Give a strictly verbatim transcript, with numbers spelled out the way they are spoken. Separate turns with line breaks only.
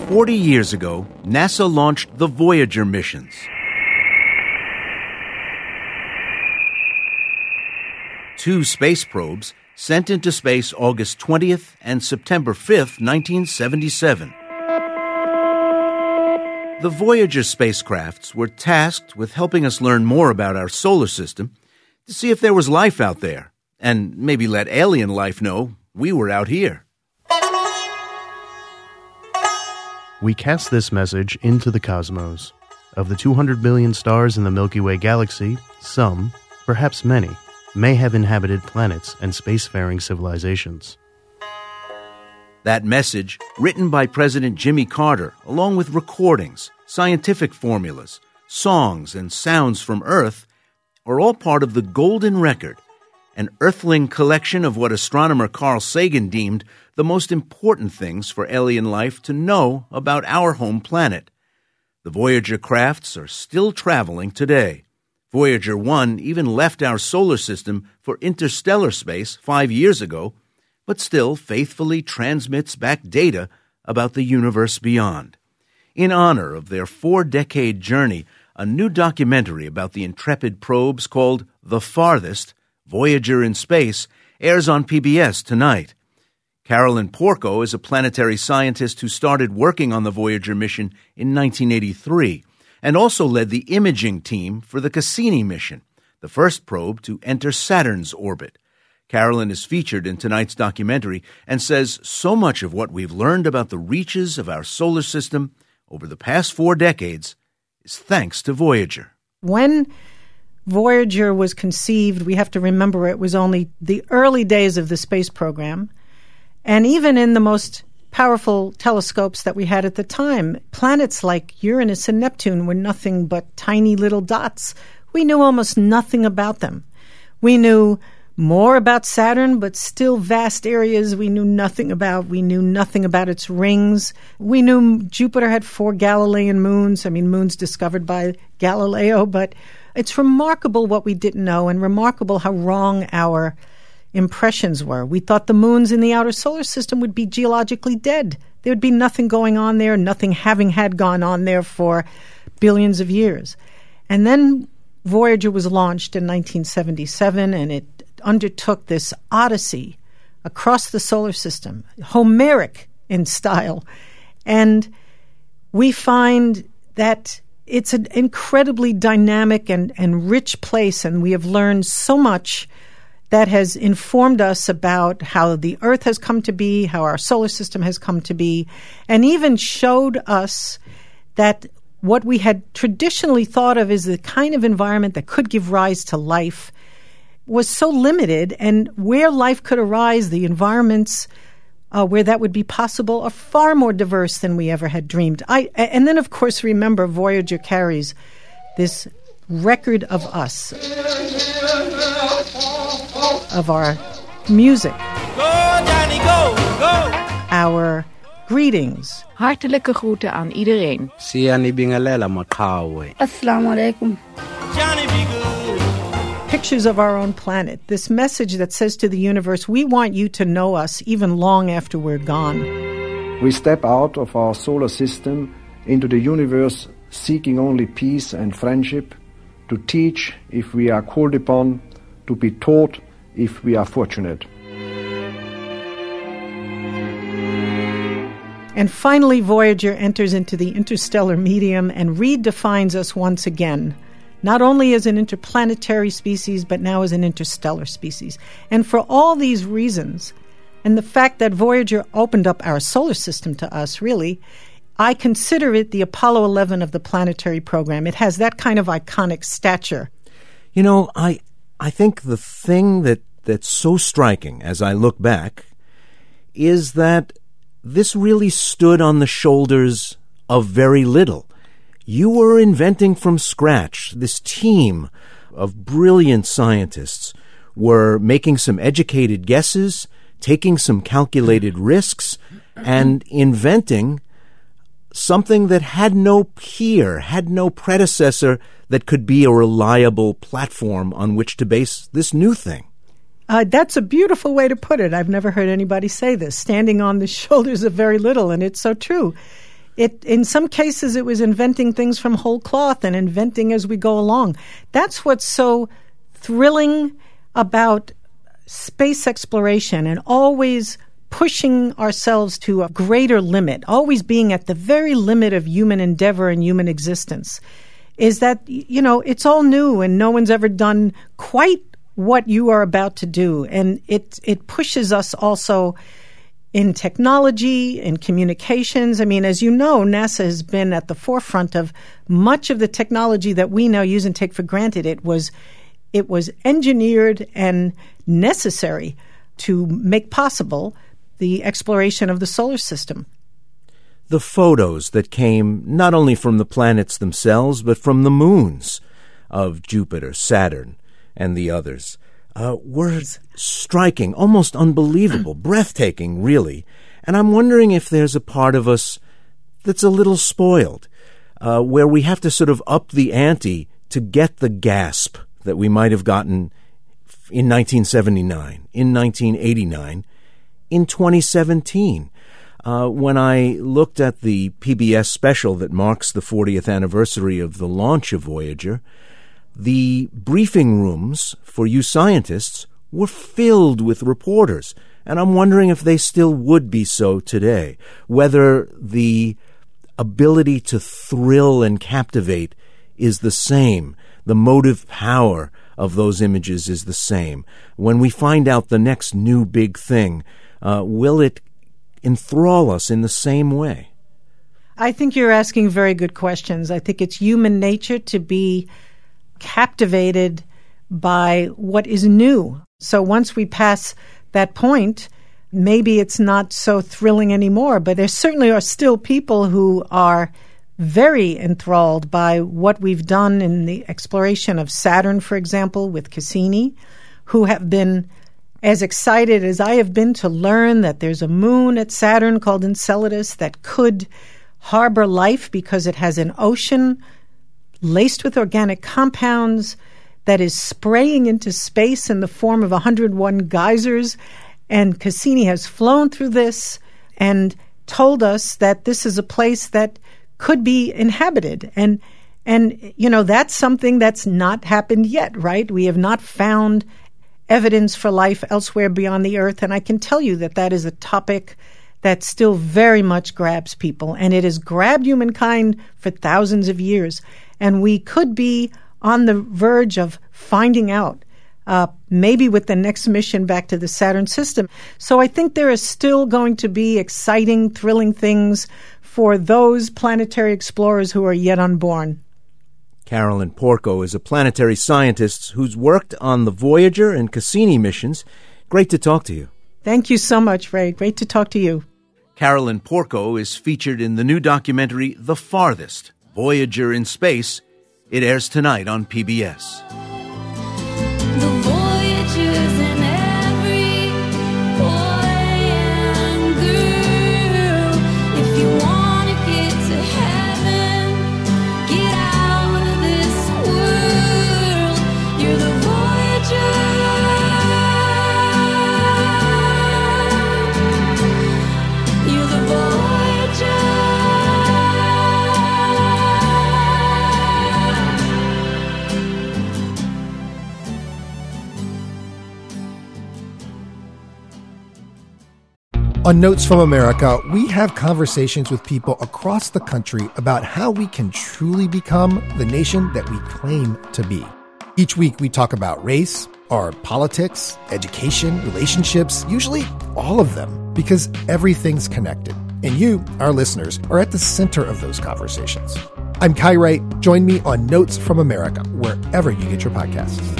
forty years ago, NASA launched the Voyager missions. Two space probes sent into space August twentieth and September fifth, nineteen seventy-seven. The Voyager spacecrafts were tasked with helping us learn more about our solar system to see if there was life out there, and maybe let alien life know we were out here.
We cast this message into the cosmos. Of the two hundred billion stars in the Milky Way galaxy, some, perhaps many, may have inhabited planets and spacefaring civilizations.
That message, written by President Jimmy Carter, along with recordings, scientific formulas, songs, and sounds from Earth, are all part of the Golden Record, an Earthling collection of what astronomer Carl Sagan deemed the most important things for alien life to know about our home planet. The Voyager crafts are still traveling today. Voyager one even left our solar system for interstellar space five years ago, but still faithfully transmits back data about the universe beyond. In honor of their four-decade journey, a new documentary about the intrepid probes called The Farthest, Voyager in Space, airs on P B S tonight. Carolyn Porco is a planetary scientist who started working on the Voyager mission in nineteen eighty-three and also led the imaging team for the Cassini mission, the first probe to enter Saturn's orbit. Carolyn is featured in tonight's documentary and says so much of what we've learned about the reaches of our solar system over the past four decades is thanks to Voyager.
When Voyager was conceived, we have to remember it was only the early days of the space program. And even in the most powerful telescopes that we had at the time, planets like Uranus and Neptune were nothing but tiny little dots. We knew almost nothing about them. We knew more about Saturn, but still vast areas we knew nothing about. We knew nothing about its rings. We knew Jupiter had four Galilean moons. I mean, moons discovered by Galileo, but it's remarkable what we didn't know and remarkable how wrong our impressions were. We thought the moons in the outer solar system would be geologically dead. There would be nothing going on there, nothing having had gone on there for billions of years. And then Voyager was launched in nineteen seventy-seven, and it undertook this odyssey across the solar system, Homeric in style. And we find that it's an incredibly dynamic and, and rich place, and we have learned so much that has informed us about how the Earth has come to be, how our solar system has come to be, and even showed us that what we had traditionally thought of as the kind of environment that could give rise to life was so limited, and where life could arise, the environments uh, where that would be possible are far more diverse than we ever had dreamed. I, and then, of course, remember, Voyager carries this record of us, of our music,
Go, Johnny, go, go.
our greetings.
Hartelijke groeten aan iedereen.
Siyanibingelela maqhawe.
Assalamu alaikum.
Johnny, be good.
Pictures of our own planet, this message that says to the universe, we want you to know us even long after we're gone.
We step out of our solar system into the universe seeking only peace and friendship, to teach if we are called upon, to be taught if we are fortunate.
And finally, Voyager enters into the interstellar medium and redefines us once again, not only as an interplanetary species, but now as an interstellar species. And for all these reasons, and the fact that Voyager opened up our solar system to us, really, I consider it the Apollo eleven of the planetary program. It has that kind of iconic stature.
You know, I I think the thing that, that's so striking as I look back is that this really stood on the shoulders of very little. You were inventing from scratch. This team of brilliant scientists were making some educated guesses, taking some calculated risks, and inventing something that had no peer, had no predecessor that could be a reliable platform on which to base this new thing.
Uh, that's a beautiful way to put it. I've never heard anybody say this, standing on the shoulders of very little, and it's so true. It, in some cases, it was inventing things from whole cloth and inventing as we go along. That's what's so thrilling about space exploration, and always pushing ourselves to a greater limit, always being at the very limit of human endeavor and human existence, is that, you know, it's all new and no one's ever done quite what you are about to do. And it it pushes us also in technology, in communications. I mean, as you know, NASA has been at the forefront of much of the technology that we now use and take for granted. It was it was engineered and necessary to make possible the exploration of the solar system.
The photos that came not only from the planets themselves, but from the moons of Jupiter, Saturn, and the others, uh, were striking, almost unbelievable, breathtaking, really. And I'm wondering if there's a part of us that's a little spoiled, uh, where we have to sort of up the ante to get the gasp that we might have gotten in nineteen seventy-nine, in nineteen eighty-nine, in twenty seventeen. Uh, when I looked at the P B S special that marks the fortieth anniversary of the launch of Voyager, the briefing rooms for you scientists were filled with reporters, and I'm wondering if they still would be so today, whether the ability to thrill and captivate is the same, the motive power of those images is the same. When we find out the next new big thing, uh, will it enthrall us in the same way?
I think you're asking very good questions. I think it's human nature to be captivated by what is new. So once we pass that point, maybe it's not so thrilling anymore, but there certainly are still people who are very enthralled by what we've done in the exploration of Saturn, for example, with Cassini, who have been as excited as I have been to learn that there's a moon at Saturn called Enceladus that could harbor life because it has an ocean laced with organic compounds that is spraying into space in the form of one hundred one geysers. And Cassini has flown through this and told us that this is a place that could be inhabited. And, and you know, that's something that's not happened yet, right? We have not found evidence for life elsewhere beyond the Earth. And I can tell you that that is a topic that still very much grabs people. And it has grabbed humankind for thousands of years. And we could be on the verge of finding out, uh, maybe with the next mission back to the Saturn system. So I think there is still going to be exciting, thrilling things for those planetary explorers who are yet unborn.
Carolyn Porco is a planetary scientist who's worked on the Voyager and Cassini missions. Great to talk to you.
Thank you so much, Ray. Great to talk to you.
Carolyn Porco is featured in the new documentary The Farthest, Voyager in Space. It airs tonight on P B S.
The Voyagers in every boy and girl. If you want to get to heaven, get out of this world. You're the Voyager. You're the Voyager.
On Notes from America, we have conversations with people across the country about how we can truly become the nation that we claim to be. Each week, we talk about race, our politics, education, relationships, usually all of them, because everything's connected. And you, our listeners, are at the center of those conversations. I'm Kai Wright. Join me on Notes from America, wherever you get your podcasts.